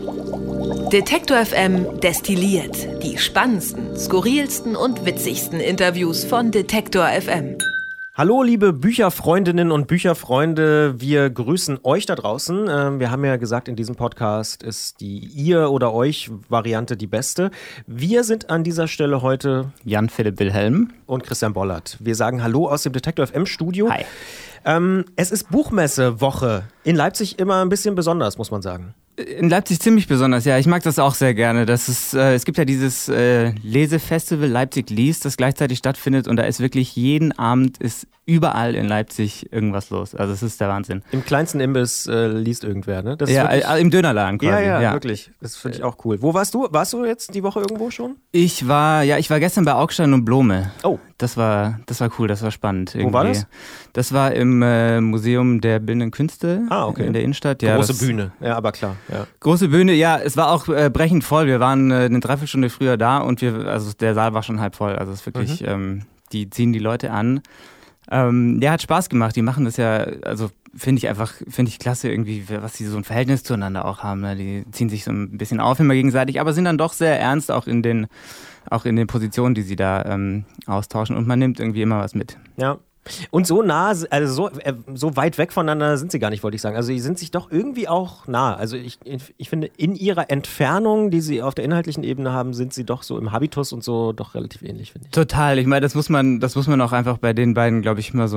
Detektor FM destilliert die spannendsten, skurrilsten und witzigsten Interviews von Detektor FM. Hallo liebe Bücherfreundinnen und Bücherfreunde, wir grüßen euch da draußen. Wir haben ja gesagt, in diesem Podcast ist die Ihr- oder Euch-Variante die beste. Wir sind an dieser Stelle heute Jan-Philipp Wilhelm und Christian Bollert. Wir sagen Hallo aus dem Detektor FM Studio. Hi. Es ist Buchmessewoche. In Leipzig immer ein bisschen besonders, muss man sagen. In Leipzig ziemlich besonders, ja. Ich mag das auch sehr gerne. Es gibt ja dieses Lesefestival Leipzig liest, das gleichzeitig stattfindet und da ist wirklich jeden Abend ist überall in Leipzig irgendwas los. Also es ist der Wahnsinn. Im kleinsten Imbiss liest irgendwer, ne? Das ist ja, im Dönerladen quasi. Ja, wirklich. Das finde ich auch cool. Wo warst du? Warst du jetzt die Woche irgendwo schon? Ich war gestern bei Augstein und Blome. Oh. Das war cool, das war spannend. Irgendwie. Wo war das? Das war im Museum der Bildenden Künste in der Innenstadt. Ja, große Bühne, ja, aber klar. Ja. Große Bühne, ja, es war auch brechend voll. Wir waren eine Dreiviertelstunde früher da und der Saal war schon halb voll. Also es ist wirklich, die ziehen die Leute an. Hat Spaß gemacht. Die machen das ja, also finde ich klasse irgendwie, was sie so ein Verhältnis zueinander auch haben. Ne? Die ziehen sich so ein bisschen auf immer gegenseitig, aber sind dann doch sehr ernst auch in den Positionen, die sie da austauschen und man nimmt irgendwie immer was mit. Ja. Und so nah, also so weit weg voneinander sind sie gar nicht, wollte ich sagen. Also sie sind sich doch irgendwie auch nah. Also ich finde, in ihrer Entfernung, die sie auf der inhaltlichen Ebene haben, sind sie doch so im Habitus und so doch relativ ähnlich, finde ich. Total. Ich meine, das muss man auch einfach bei den beiden, glaube ich, immer so,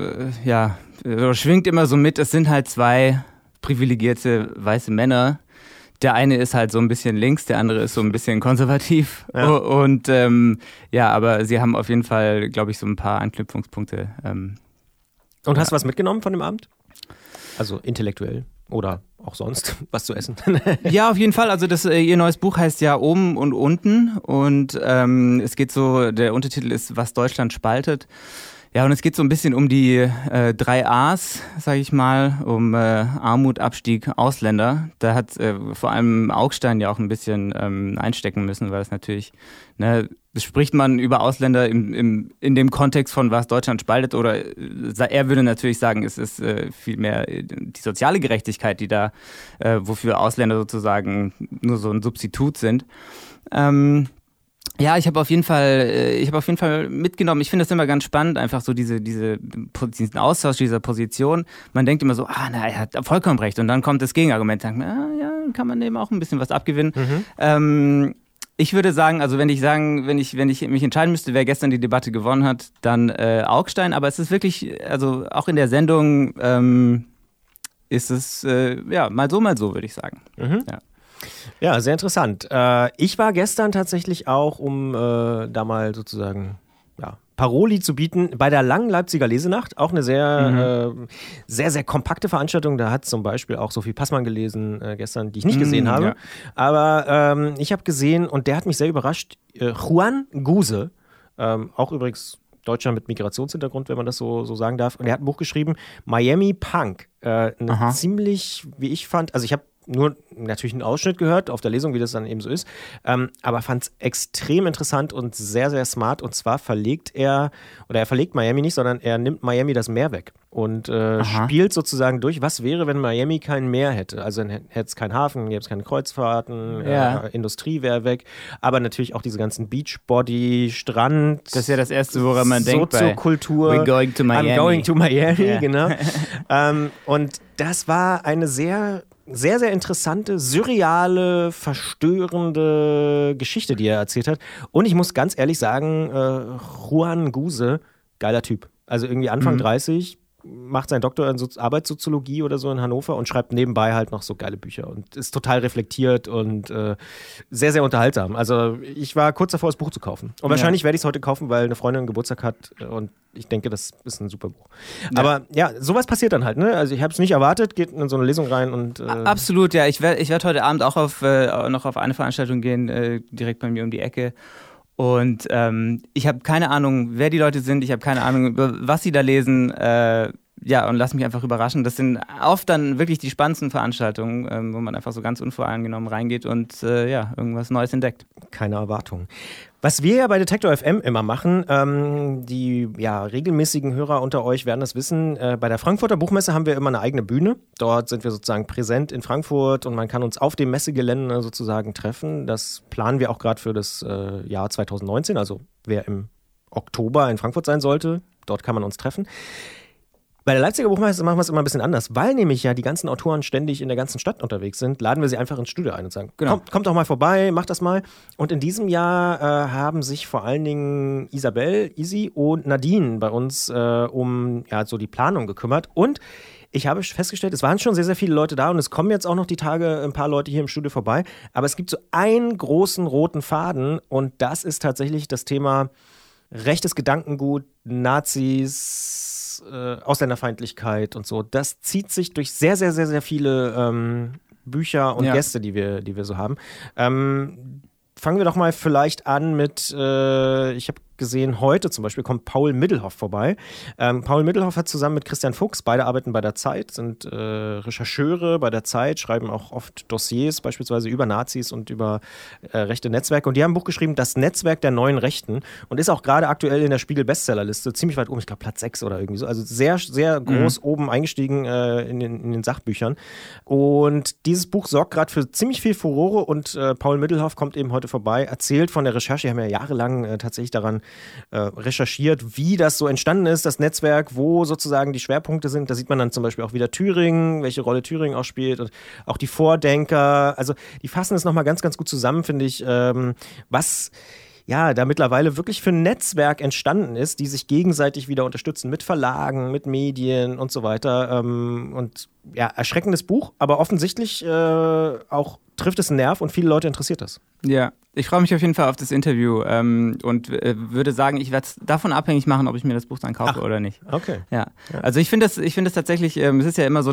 schwingt immer so mit. Es sind halt zwei privilegierte weiße Männer. Der eine ist halt so ein bisschen links, der andere ist so ein bisschen konservativ. Ja. Und aber sie haben auf jeden Fall, glaube ich, so ein paar Anknüpfungspunkte. Und hast du was mitgenommen von dem Abend? Also intellektuell oder auch sonst was zu essen? Ja, auf jeden Fall. Also ihr neues Buch heißt ja Oben und Unten. Und es geht so, der Untertitel ist Was Deutschland spaltet. Ja, und es geht so ein bisschen um die 3 A's, sage ich mal, um Armut, Abstieg, Ausländer. Da hat vor allem Augstein ja auch ein bisschen einstecken müssen, weil es natürlich, das spricht man über Ausländer in dem Kontext von was Deutschland spaltet oder er würde natürlich sagen, es ist vielmehr die soziale Gerechtigkeit, die da, wofür Ausländer sozusagen nur so ein Substitut sind. Ja, ich habe auf jeden Fall mitgenommen. Ich finde das immer ganz spannend, einfach so diesen Austausch dieser Position. Man denkt immer so, er hat vollkommen recht. Und dann kommt das Gegenargument, dann kann man eben auch ein bisschen was abgewinnen. Ich würde sagen, also wenn ich mich entscheiden müsste, wer gestern die Debatte gewonnen hat, dann Augstein. Aber es ist wirklich, also auch in der Sendung ist es mal so, würde ich sagen. Ja. Ja, sehr interessant. Ich war gestern tatsächlich auch, um da mal sozusagen Paroli zu bieten, bei der langen Leipziger Lesenacht. Auch eine sehr, sehr kompakte Veranstaltung. Da hat zum Beispiel auch Sophie Passmann gelesen gestern, die ich nicht gesehen habe. Ja. Aber ich habe gesehen, und der hat mich sehr überrascht, Juan Guse, auch übrigens Deutscher mit Migrationshintergrund, wenn man das so sagen darf. Und er hat ein Buch geschrieben, Miami Punk. Ziemlich, wie ich fand, also ich habe nur natürlich einen Ausschnitt gehört auf der Lesung, wie das dann eben so ist, aber fand es extrem interessant und sehr, sehr smart. Und zwar verlegt er Miami nicht, sondern er nimmt Miami das Meer weg und spielt sozusagen durch, was wäre, wenn Miami kein Meer hätte. Also dann hätte es keinen Hafen, gäbe es keine Kreuzfahrten, Industrie wäre weg, aber natürlich auch diese ganzen Beachbody, Strand. Das ist ja das Erste, woran man denkt. Soziokultur. We're going to Miami. I'm going to Miami, yeah. Genau. Und das war eine sehr, sehr, sehr interessante, surreale, verstörende Geschichte, die er erzählt hat. Und ich muss ganz ehrlich sagen, Juan Guse, geiler Typ. Also irgendwie Anfang 30, macht seinen Doktor in Arbeitssoziologie oder so in Hannover und schreibt nebenbei halt noch so geile Bücher und ist total reflektiert und sehr, sehr unterhaltsam. Also ich war kurz davor, das Buch zu kaufen. Und wahrscheinlich werde ich es heute kaufen, weil eine Freundin einen Geburtstag hat und ich denke, das ist ein super Buch. Ja. Aber ja, sowas passiert dann halt, ne? Also ich habe es nicht erwartet, geht in so eine Lesung rein und Absolut, ja. Ich werd heute Abend auch noch auf eine Veranstaltung gehen, direkt bei mir um die Ecke. Und ich habe keine Ahnung, wer die Leute sind, ich habe keine Ahnung, was sie da lesen. Und lass mich einfach überraschen. Das sind oft dann wirklich die spannendsten Veranstaltungen, wo man einfach so ganz unvoreingenommen reingeht und irgendwas Neues entdeckt. Keine Erwartung. Was wir ja bei Detektor FM immer machen, die regelmäßigen Hörer unter euch werden das wissen, bei der Frankfurter Buchmesse haben wir immer eine eigene Bühne. Dort sind wir sozusagen präsent in Frankfurt und man kann uns auf dem Messegelände sozusagen treffen. Das planen wir auch gerade für das Jahr 2019, also wer im Oktober in Frankfurt sein sollte, dort kann man uns treffen. Bei der Leipziger Buchmesse machen wir es immer ein bisschen anders, weil nämlich ja die ganzen Autoren ständig in der ganzen Stadt unterwegs sind, laden wir sie einfach ins Studio ein und sagen, kommt doch mal vorbei, macht das mal. Und in diesem Jahr haben sich vor allen Dingen Isabel, Isi und Nadine bei uns um so die Planung gekümmert. Und ich habe festgestellt, es waren schon sehr, sehr viele Leute da und es kommen jetzt auch noch die Tage ein paar Leute hier im Studio vorbei. Aber es gibt so einen großen roten Faden und das ist tatsächlich das Thema rechtes Gedankengut, Nazis, Ausländerfeindlichkeit und so. Das zieht sich durch sehr, sehr, sehr, sehr viele Bücher und Gäste, die wir so haben. Fangen wir doch mal vielleicht an mit, ich habe gesehen, heute zum Beispiel kommt Paul Middelhoff vorbei. Paul Middelhoff hat zusammen mit Christian Fuchs, beide arbeiten bei der Zeit, sind Rechercheure bei der Zeit, schreiben auch oft Dossiers, beispielsweise über Nazis und über rechte Netzwerke. Und die haben ein Buch geschrieben, Das Netzwerk der neuen Rechten, und ist auch gerade aktuell in der Spiegel-Bestsellerliste, ziemlich weit oben, ich glaube Platz 6 oder irgendwie so. Also sehr, sehr groß oben eingestiegen in den Sachbüchern. Und dieses Buch sorgt gerade für ziemlich viel Furore und Paul Middelhoff kommt eben heute vorbei, erzählt von der Recherche, die haben ja jahrelang tatsächlich daran recherchiert, wie das so entstanden ist, das Netzwerk, wo sozusagen die Schwerpunkte sind. Da sieht man dann zum Beispiel auch wieder Thüringen, welche Rolle Thüringen auch spielt und auch die Vordenker. Also die fassen es nochmal ganz, ganz gut zusammen, finde ich, was da mittlerweile wirklich für ein Netzwerk entstanden ist, die sich gegenseitig wieder unterstützen mit Verlagen, mit Medien und so weiter. Und erschreckendes Buch, aber offensichtlich auch trifft es einen Nerv und viele Leute interessiert das. Ja, ich freue mich auf jeden Fall auf das Interview und würde sagen, ich werde es davon abhängig machen, ob ich mir das Buch dann kaufe oder nicht. Okay. Ja. Also ich finde das tatsächlich, es ist ja immer so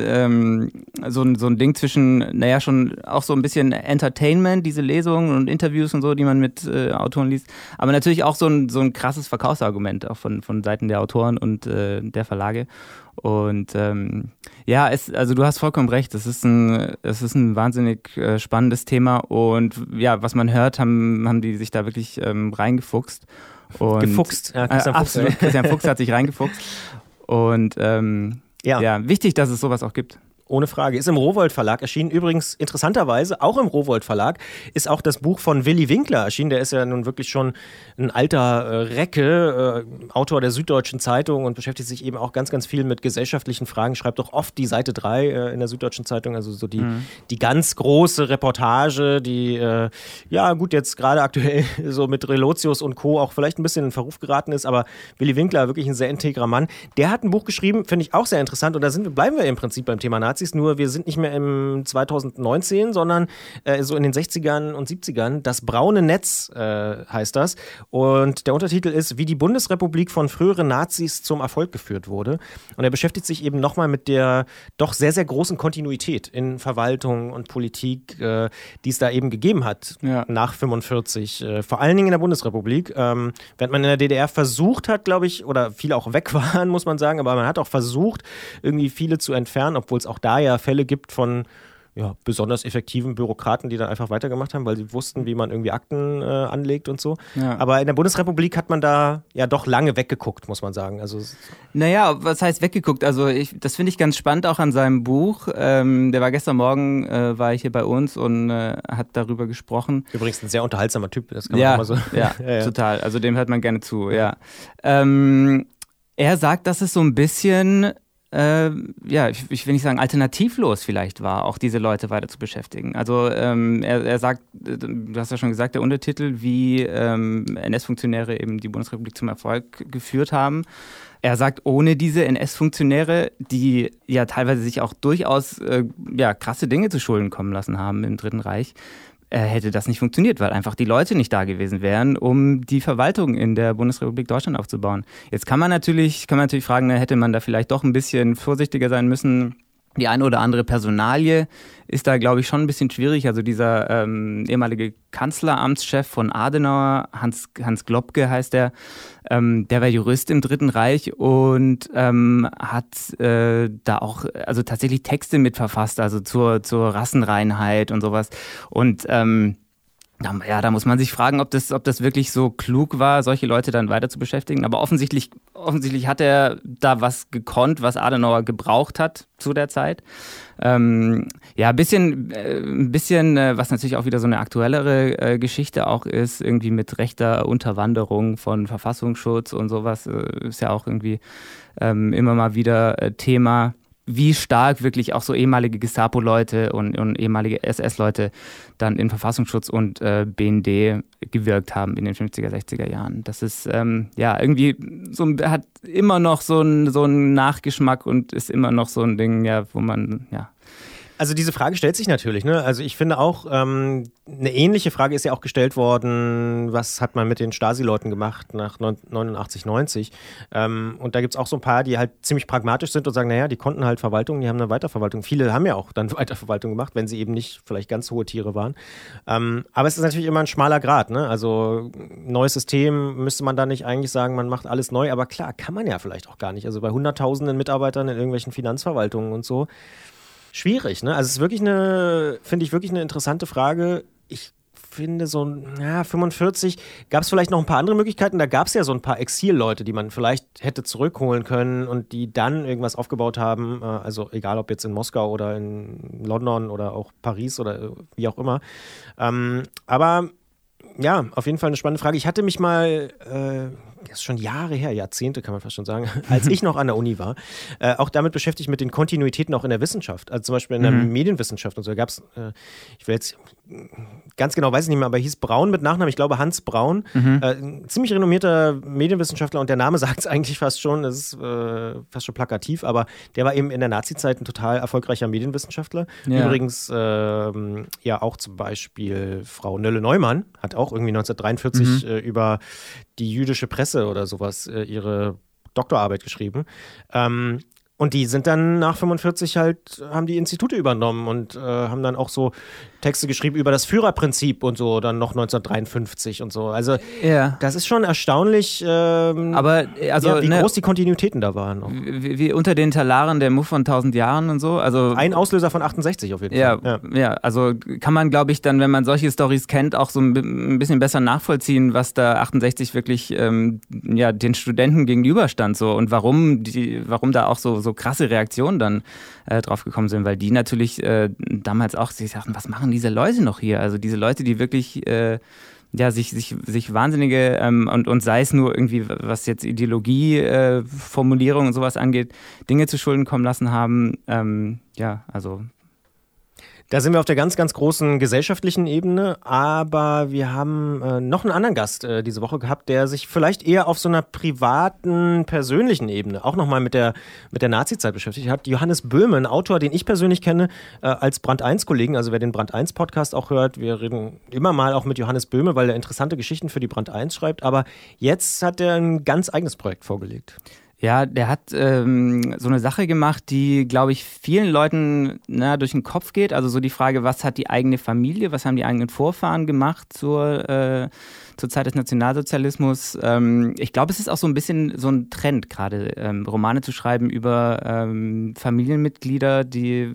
ein Ding zwischen, schon auch so ein bisschen Entertainment, diese Lesungen und Interviews und so, die man mit Autoren liest, aber natürlich auch so ein krasses Verkaufsargument auch von Seiten der Autoren und der Verlage. Und also du hast vollkommen recht, es ist ein wahnsinnig spannendes Thema und was man hört, haben die sich da wirklich reingefuchst. Und, gefuchst, Christian Fuchs. Absolut, Christian Fuchs hat sich reingefuchst und wichtig, dass es sowas auch gibt. Ohne Frage. Ist im Rowohlt Verlag erschienen. Übrigens, interessanterweise, auch im Rowohlt Verlag ist auch das Buch von Willy Winkler erschienen. Der ist ja nun wirklich schon ein alter Recke, Autor der Süddeutschen Zeitung und beschäftigt sich eben auch ganz, ganz viel mit gesellschaftlichen Fragen. Schreibt auch oft die Seite 3 in der Süddeutschen Zeitung, also so die ganz große Reportage, die, jetzt gerade aktuell so mit Relotius und Co. auch vielleicht ein bisschen in Verruf geraten ist, aber Willy Winkler, wirklich ein sehr integrer Mann. Der hat ein Buch geschrieben, finde ich auch sehr interessant und da bleiben wir im Prinzip beim Thema Nazis, nur wir sind nicht mehr im 2019, sondern so in den 60ern und 70ern. Das braune Netz heißt das. Und der Untertitel ist, wie die Bundesrepublik von früheren Nazis zum Erfolg geführt wurde. Und er beschäftigt sich eben nochmal mit der doch sehr, sehr großen Kontinuität in Verwaltung und Politik, die es da eben gegeben hat nach 45. Vor allen Dingen in der Bundesrepublik. Während man in der DDR versucht hat, glaube ich, oder viele auch weg waren, muss man sagen, aber man hat auch versucht, irgendwie viele zu entfernen, obwohl es auch da ja Fälle gibt von besonders effektiven Bürokraten, die dann einfach weitergemacht haben, weil sie wussten, wie man irgendwie Akten anlegt und so. Ja. Aber in der Bundesrepublik hat man da doch lange weggeguckt, muss man sagen. Also was heißt weggeguckt? Also das finde ich ganz spannend auch an seinem Buch. Der war gestern Morgen, war ich hier bei uns und hat darüber gesprochen. Übrigens ein sehr unterhaltsamer Typ, das kann man auch mal so. Ja, total. Also dem hört man gerne zu, ja. Er sagt, dass es so ein bisschen ich will nicht sagen alternativlos vielleicht war, auch diese Leute weiter zu beschäftigen. Also er sagt, du hast ja schon gesagt, der Untertitel, wie NS-Funktionäre eben die Bundesrepublik zum Erfolg geführt haben. Er sagt, ohne diese NS-Funktionäre, die ja teilweise sich auch durchaus krasse Dinge zu Schulden kommen lassen haben im Dritten Reich, hätte das nicht funktioniert, weil einfach die Leute nicht da gewesen wären, um die Verwaltung in der Bundesrepublik Deutschland aufzubauen. Jetzt kann man natürlich fragen, hätte man da vielleicht doch ein bisschen vorsichtiger sein müssen. Die eine oder andere Personalie ist da, glaube ich, schon ein bisschen schwierig. Also dieser ehemalige Kanzleramtschef von Adenauer, Hans Globke heißt der war Jurist im Dritten Reich und hat da auch tatsächlich Texte mitverfasst, also zur Rassenreinheit und sowas. Und Da muss man sich fragen, ob das wirklich so klug war, solche Leute dann weiter zu beschäftigen. Aber offensichtlich hat er da was gekonnt, was Adenauer gebraucht hat zu der Zeit. Ein bisschen, was natürlich auch wieder so eine aktuellere Geschichte auch ist, irgendwie mit rechter Unterwanderung von Verfassungsschutz und sowas, ist ja auch irgendwie immer mal wieder Thema. Wie stark wirklich auch so ehemalige Gestapo-Leute und ehemalige SS-Leute dann in Verfassungsschutz und BND gewirkt haben in den 50er, 60er Jahren. Das ist irgendwie hat immer noch so einen Nachgeschmack und ist immer noch so ein Ding, wo man, Also diese Frage stellt sich natürlich, ne? Also ich finde auch, eine ähnliche Frage ist ja auch gestellt worden, was hat man mit den Stasi-Leuten gemacht nach 89, 90? Und da gibt es auch so ein paar, die halt ziemlich pragmatisch sind und sagen, naja, die konnten halt Verwaltung, die haben eine Weiterverwaltung. Viele haben ja auch dann Weiterverwaltung gemacht, wenn sie eben nicht vielleicht ganz hohe Tiere waren. Aber es ist natürlich immer ein schmaler Grat, ne? Also neues System, müsste man da nicht eigentlich sagen, man macht alles neu, aber klar, kann man ja vielleicht auch gar nicht. Also bei hunderttausenden Mitarbeitern in irgendwelchen Finanzverwaltungen und so, schwierig, ne? Also es ist wirklich finde ich wirklich eine interessante Frage. Ich finde 45 gab es vielleicht noch ein paar andere Möglichkeiten. Da gab es ja so ein paar Exilleute, die man vielleicht hätte zurückholen können und die dann irgendwas aufgebaut haben. Also egal, ob jetzt in Moskau oder in London oder auch Paris oder wie auch immer. Aber ja, auf jeden Fall eine spannende Frage. Ich hatte mich mal, das ist schon Jahre her, Jahrzehnte kann man fast schon sagen, als ich noch an der Uni war, auch damit beschäftigt mit den Kontinuitäten auch in der Wissenschaft. Also zum Beispiel in der Medienwissenschaft und so. Da gab es, ich will jetzt ganz genau weiß ich nicht mehr, aber er hieß Braun mit Nachnamen, ich glaube Hans Braun, ein ziemlich renommierter Medienwissenschaftler und der Name sagt es eigentlich fast schon, das ist fast schon plakativ, aber der war eben in der Nazi-Zeit ein total erfolgreicher Medienwissenschaftler. Ja. Übrigens auch zum Beispiel Frau Nölle-Neumann hat auch irgendwie 1943 über die jüdische Presse oder sowas ihre Doktorarbeit geschrieben. Und die sind dann nach 45 haben die Institute übernommen und haben dann auch so Texte geschrieben über das Führerprinzip und so, dann noch 1953 und so. Also das ist schon erstaunlich, wie groß die Kontinuitäten da waren. Wie unter den Talaren der Muff von 1000 Jahren und so. Also ein Auslöser von 68 auf jeden Fall. Ja, also kann man, glaube ich, dann, wenn man solche Storys kennt, auch so ein bisschen besser nachvollziehen, was da 68 wirklich den Studenten gegenüberstand so und warum da auch so krasse Reaktionen dann drauf gekommen sind, weil die natürlich damals auch sich sagten, was machen diese Leute noch hier? Also diese Leute, die wirklich sich wahnsinnige und sei es nur irgendwie, was jetzt Ideologie, Formulierung und sowas angeht, Dinge zu Schulden kommen lassen haben. Da sind wir auf der ganz, ganz großen gesellschaftlichen Ebene, aber wir haben noch einen anderen Gast diese Woche gehabt, der sich vielleicht eher auf so einer privaten, persönlichen Ebene auch nochmal mit der Nazi-Zeit beschäftigt hat. Johannes Böhme, ein Autor, den ich persönlich kenne als Brand 1-Kollegen, also wer den Brand 1-Podcast auch hört, wir reden immer mal auch mit Johannes Böhme, weil er interessante Geschichten für die Brand 1 schreibt, aber jetzt hat er ein ganz eigenes Projekt vorgelegt. Ja, der hat so eine Sache gemacht, die, glaube ich, vielen Leuten durch den Kopf geht. Also so die Frage, was hat die eigene Familie, was haben die eigenen Vorfahren gemacht zur Zeit des Nationalsozialismus. Ich glaube, es ist auch so ein bisschen so ein Trend gerade, Romane zu schreiben über Familienmitglieder, die,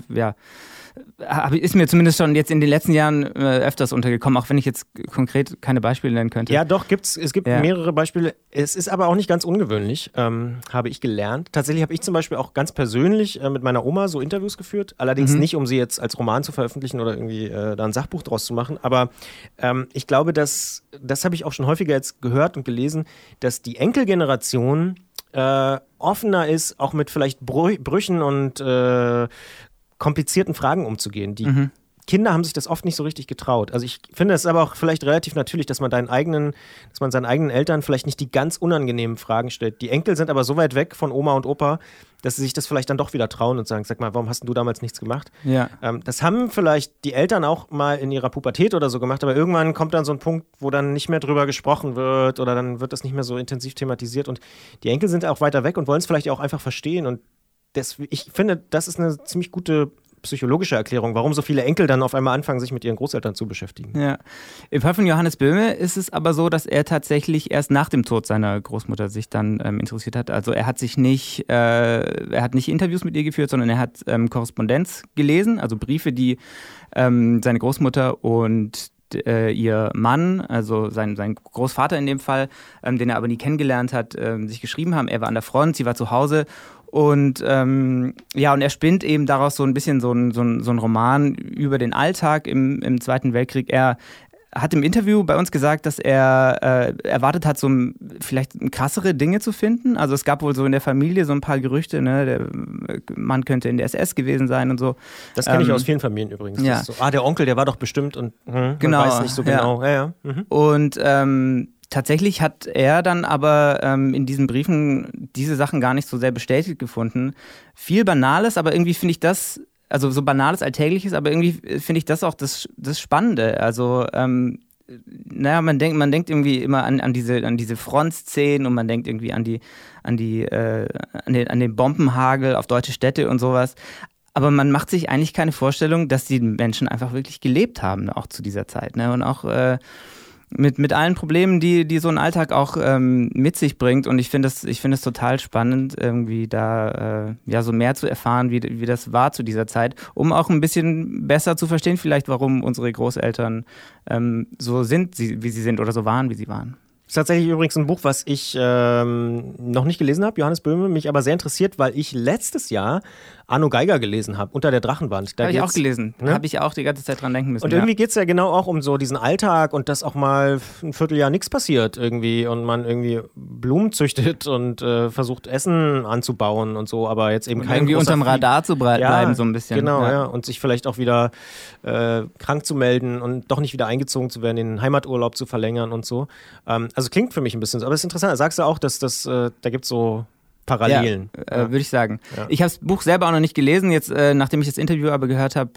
ist mir zumindest schon jetzt in den letzten Jahren öfters untergekommen, auch wenn ich jetzt konkret keine Beispiele nennen könnte. Ja, doch, es gibt mehrere Beispiele. Es ist aber auch nicht ganz ungewöhnlich, habe ich gelernt. Tatsächlich habe ich zum Beispiel auch ganz persönlich mit meiner Oma so Interviews geführt, allerdings nicht, um sie jetzt als Roman zu veröffentlichen oder irgendwie da ein Sachbuch draus zu machen, aber ich glaube, das habe ich auch schon häufiger jetzt gehört und gelesen, dass die Enkelgeneration offener ist, auch mit vielleicht Brüchen und komplizierten Fragen umzugehen. Die Kinder haben sich das oft nicht so richtig getraut. Also ich finde es aber auch vielleicht relativ natürlich, dass man seinen eigenen Eltern vielleicht nicht die ganz unangenehmen Fragen stellt. Die Enkel sind aber so weit weg von Oma und Opa, dass sie sich das vielleicht dann doch wieder trauen und sagen, sag mal, warum hast du damals nichts gemacht? Ja. Das haben vielleicht die Eltern auch mal in ihrer Pubertät oder so gemacht, aber irgendwann kommt dann so ein Punkt, wo dann nicht mehr drüber gesprochen wird oder dann wird das nicht mehr so intensiv thematisiert und die Enkel sind auch weiter weg und wollen es vielleicht auch einfach verstehen und ich finde, das ist eine ziemlich gute psychologische Erklärung, warum so viele Enkel dann auf einmal anfangen, sich mit ihren Großeltern zu beschäftigen. Ja. Im Fall von Johannes Böhme ist es aber so, dass er tatsächlich erst nach dem Tod seiner Großmutter sich dann interessiert hat. Also er hat nicht Interviews mit ihr geführt, sondern er hat Korrespondenz gelesen, also Briefe, die seine Großmutter und ihr Mann, also sein Großvater in dem Fall, den er aber nie kennengelernt hat, sich geschrieben haben. Er war an der Front, sie war zu Hause. Und und er spinnt eben daraus so ein bisschen so ein Roman über den Alltag im Zweiten Weltkrieg. Er hat im Interview bei uns gesagt, dass er erwartet hat, vielleicht krassere Dinge zu finden. Also es gab wohl so in der Familie so ein paar Gerüchte, ne? Der Mann könnte in der SS gewesen sein und so. Das kenne ich aus vielen Familien übrigens. Ja. So, der Onkel, der war doch bestimmt und genau, man weiß nicht so genau. Ja. Mhm. Und tatsächlich hat er dann aber in diesen Briefen diese Sachen gar nicht so sehr bestätigt gefunden. Viel Banales, aber irgendwie finde ich das, also so Banales, Alltägliches, aber irgendwie finde ich das auch das Spannende. Also, man denkt irgendwie immer an diese Frontszenen und man denkt irgendwie an den Bombenhagel auf deutsche Städte und sowas. Aber man macht sich eigentlich keine Vorstellung, dass die Menschen einfach wirklich gelebt haben, auch zu dieser Zeit. Ne? Und auch mit allen Problemen, die so ein Alltag auch mit sich bringt. Und ich finde es total spannend, irgendwie da so mehr zu erfahren, wie das war zu dieser Zeit, um auch ein bisschen besser zu verstehen, vielleicht, warum unsere Großeltern so sind, wie sie sind oder so waren, wie sie waren. Das ist tatsächlich übrigens ein Buch, was ich noch nicht gelesen habe, Johannes Böhme, mich aber sehr interessiert, weil ich letztes Jahr Arno Geiger gelesen habe, Unter der Drachenwand. Habe ich auch gelesen. Ne? Habe ich auch die ganze Zeit dran denken müssen. Und irgendwie geht es ja genau auch um so diesen Alltag und dass auch mal ein Vierteljahr nichts passiert irgendwie und man irgendwie Blumen züchtet und versucht Essen anzubauen und so, aber jetzt eben und kein irgendwie unterm Radar zu bleiben so ein bisschen. Genau, ja. Und sich vielleicht auch wieder krank zu melden und doch nicht wieder eingezogen zu werden, den Heimaturlaub zu verlängern und so. Also klingt für mich ein bisschen so, aber es ist interessant. Sagst du auch, dass da gibt es so Parallelen. Ja, würde ich sagen. Ja. Ich habe das Buch selber auch noch nicht gelesen, jetzt nachdem ich das Interview aber gehört habe,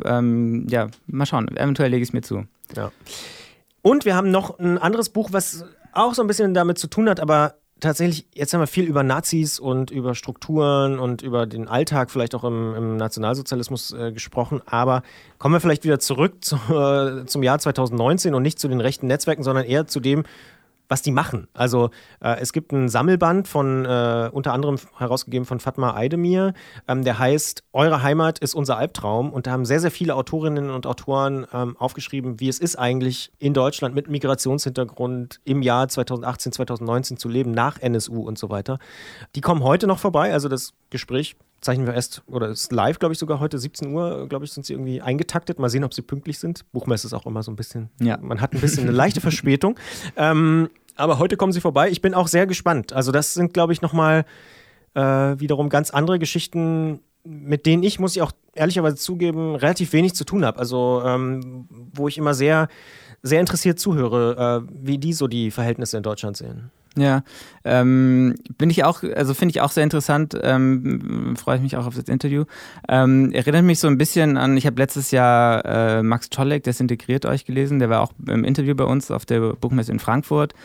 mal schauen, eventuell lege ich es mir zu. Ja. Und wir haben noch ein anderes Buch, was auch so ein bisschen damit zu tun hat, aber tatsächlich, jetzt haben wir viel über Nazis und über Strukturen und über den Alltag vielleicht auch im Nationalsozialismus gesprochen, aber kommen wir vielleicht wieder zurück zum Jahr 2019 und nicht zu den rechten Netzwerken, sondern eher zu dem, was die machen. Also es gibt einen Sammelband von unter anderem herausgegeben von Fatma Aydemir, der heißt Eure Heimat ist unser Albtraum, und da haben sehr, sehr viele Autorinnen und Autoren aufgeschrieben, wie es ist eigentlich in Deutschland mit Migrationshintergrund im Jahr 2018, 2019 zu leben, nach NSU und so weiter. Die kommen heute noch vorbei, also das Gespräch zeichnen wir oder ist live, glaube ich, sogar heute 17 Uhr, glaube ich, sind sie irgendwie eingetaktet. Mal sehen, ob sie pünktlich sind. Buchmesse ist auch immer so ein bisschen, man hat ein bisschen eine leichte Verspätung. Aber heute kommen sie vorbei. Ich bin auch sehr gespannt. Also das sind, glaube ich, nochmal wiederum ganz andere Geschichten, mit denen ich, muss ich auch ehrlicherweise zugeben, relativ wenig zu tun habe. Also wo ich immer sehr, sehr interessiert zuhöre, wie die so die Verhältnisse in Deutschland sehen. Ja, finde ich auch sehr interessant, freue ich mich auch auf das Interview. Erinnert mich so ein bisschen an, ich habe letztes Jahr Max Czolek, Desintegriert euch gelesen, der war auch im Interview bei uns auf der Buchmesse in Frankfurt,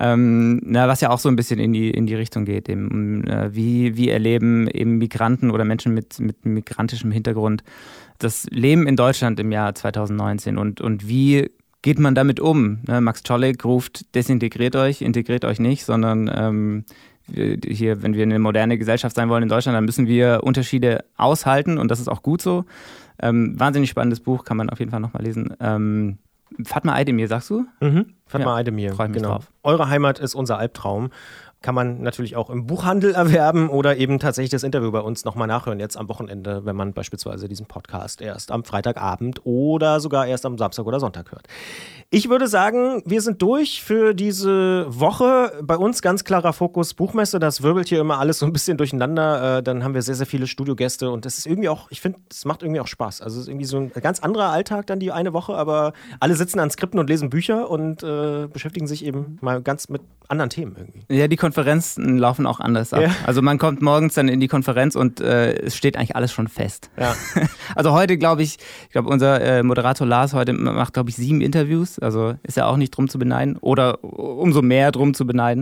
was ja auch so ein bisschen in die Richtung geht, eben, wie erleben eben Migranten oder Menschen mit migrantischem Hintergrund das Leben in Deutschland im Jahr 2019 und wie geht man damit um? Ne? Max Czolek ruft, desintegriert euch, integriert euch nicht, sondern hier, wenn wir eine moderne Gesellschaft sein wollen in Deutschland, dann müssen wir Unterschiede aushalten, und das ist auch gut so. Wahnsinnig spannendes Buch, kann man auf jeden Fall nochmal lesen. Fatma Aydemir, sagst du? Fatma Aydemir, freue mich drauf. Eure Heimat ist unser Albtraum. Kann man natürlich auch im Buchhandel erwerben oder eben tatsächlich das Interview bei uns nochmal nachhören, jetzt am Wochenende, wenn man beispielsweise diesen Podcast erst am Freitagabend oder sogar erst am Samstag oder Sonntag hört. Ich würde sagen, wir sind durch für diese Woche. Bei uns ganz klarer Fokus Buchmesse, das wirbelt hier immer alles so ein bisschen durcheinander. Dann haben wir sehr, sehr viele Studiogäste und das ist irgendwie auch, ich finde, es macht irgendwie auch Spaß. Also es ist irgendwie so ein ganz anderer Alltag dann die eine Woche, aber alle sitzen an Skripten und lesen Bücher und beschäftigen sich eben mal ganz mit anderen Themen irgendwie. Ja, die Konferenzen laufen auch anders ab. Ja. Also man kommt morgens dann in die Konferenz und es steht eigentlich alles schon fest. Ja. Also heute, ich glaube, unser Moderator Lars heute macht, glaube ich, 7 Interviews. Also ist ja auch nicht drum zu beneiden oder umso mehr drum zu beneiden.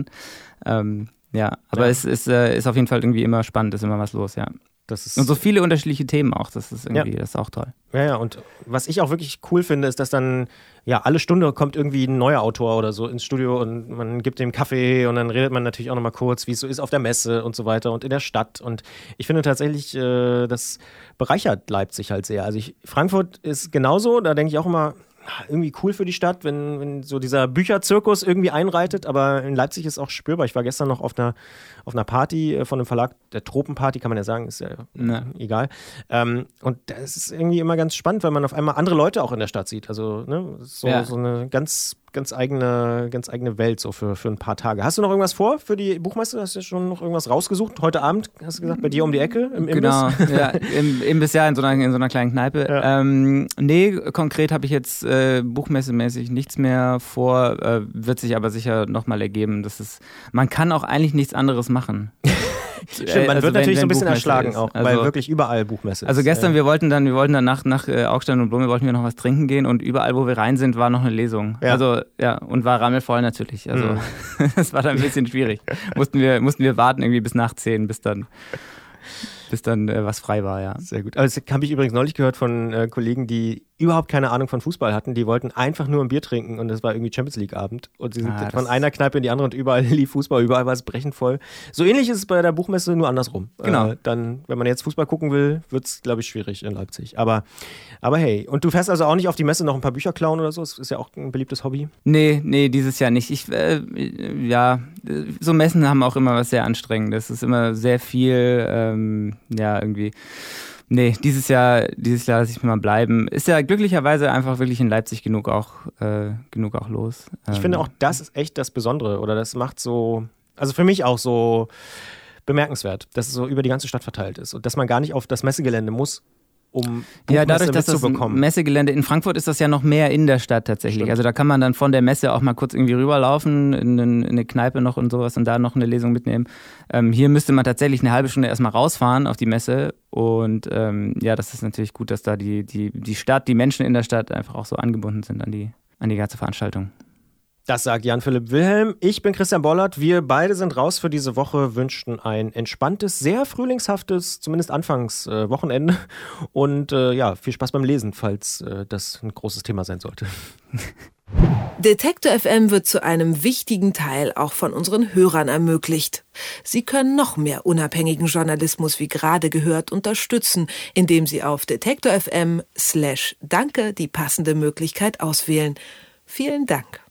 Es ist auf jeden Fall irgendwie immer spannend, ist immer was los, ja. Und so viele unterschiedliche Themen auch, das ist auch toll. Ja, und was ich auch wirklich cool finde, ist, dass dann alle Stunde kommt irgendwie ein neuer Autor oder so ins Studio und man gibt dem Kaffee und dann redet man natürlich auch nochmal kurz, wie es so ist auf der Messe und so weiter und in der Stadt. Und ich finde tatsächlich, das bereichert Leipzig halt sehr. Also Frankfurt ist genauso, da denke ich auch immer, irgendwie cool für die Stadt, wenn so dieser Bücherzirkus irgendwie einreitet, aber in Leipzig ist auch spürbar. Ich war gestern noch auf einer Party von einem Verlag, der Tropenparty, kann man ja sagen, ist ja egal. Und das ist irgendwie immer ganz spannend, weil man auf einmal andere Leute auch in der Stadt sieht. Also so eine ganz eigene Welt so für ein paar Tage. Hast du noch irgendwas vor für die Buchmesse? Hast du schon noch irgendwas rausgesucht? Heute Abend, hast du gesagt, bei dir um die Ecke im Imbiss? Genau, ja, im Imbiss, ja, in so einer kleinen Kneipe. Ja. Nee, konkret habe ich jetzt buchmessemäßig nichts mehr vor, wird sich aber sicher nochmal ergeben. Man kann auch eigentlich nichts anderes machen. Stimmt, man wird natürlich so ein bisschen erschlagen auch, weil wirklich überall Buchmesse ist. Also gestern, wir wollten dann nach Augstein und Blume wollten wir noch was trinken gehen und überall, wo wir rein sind, war noch eine Lesung. Ja. Also, ja, und war rammelvoll natürlich. Also, das war dann ein bisschen schwierig. Mussten wir warten irgendwie bis nach 10, bis dann was frei war, ja. Sehr gut. Also das habe ich übrigens neulich gehört von Kollegen, die überhaupt keine Ahnung von Fußball hatten. Die wollten einfach nur ein Bier trinken und das war irgendwie Champions League Abend. Und sie sind von einer Kneipe in die andere und überall lief Fußball, überall war es brechend voll. So ähnlich ist es bei der Buchmesse, nur andersrum. Genau. Dann, wenn man jetzt Fußball gucken will, wird es, glaube ich, schwierig in Leipzig. Aber hey, und du fährst also auch nicht auf die Messe noch ein paar Bücher klauen oder so? Das ist ja auch ein beliebtes Hobby. Nee, dieses Jahr nicht. So Messen haben auch immer was sehr Anstrengendes. Es ist immer sehr viel, irgendwie. Nee, dieses Jahr lasse ich mal bleiben. Ist ja glücklicherweise einfach wirklich in Leipzig genug auch los. Ich finde auch, das ist echt das Besondere. Oder das macht so, also für mich auch so bemerkenswert, dass es so über die ganze Stadt verteilt ist. Und dass man gar nicht auf das Messegelände muss, um Buchmesse dadurch, dass das Messegelände in Frankfurt ist, das ja noch mehr in der Stadt tatsächlich. Stimmt. Also da kann man dann von der Messe auch mal kurz irgendwie rüberlaufen, in eine Kneipe noch und sowas und da noch eine Lesung mitnehmen. Hier müsste man tatsächlich eine halbe Stunde erstmal rausfahren auf die Messe und das ist natürlich gut, dass da die Stadt, die Menschen in der Stadt einfach auch so angebunden sind an die ganze Veranstaltung. Das sagt Jan-Philipp Wilhelm. Ich bin Christian Bollert. Wir beide sind raus für diese Woche, wünschten ein entspanntes, sehr frühlingshaftes, zumindest anfangs Wochenende. Und viel Spaß beim Lesen, falls das ein großes Thema sein sollte. Detektor FM wird zu einem wichtigen Teil auch von unseren Hörern ermöglicht. Sie können noch mehr unabhängigen Journalismus, wie gerade gehört, unterstützen, indem Sie auf detektor.fm/danke die passende Möglichkeit auswählen. Vielen Dank.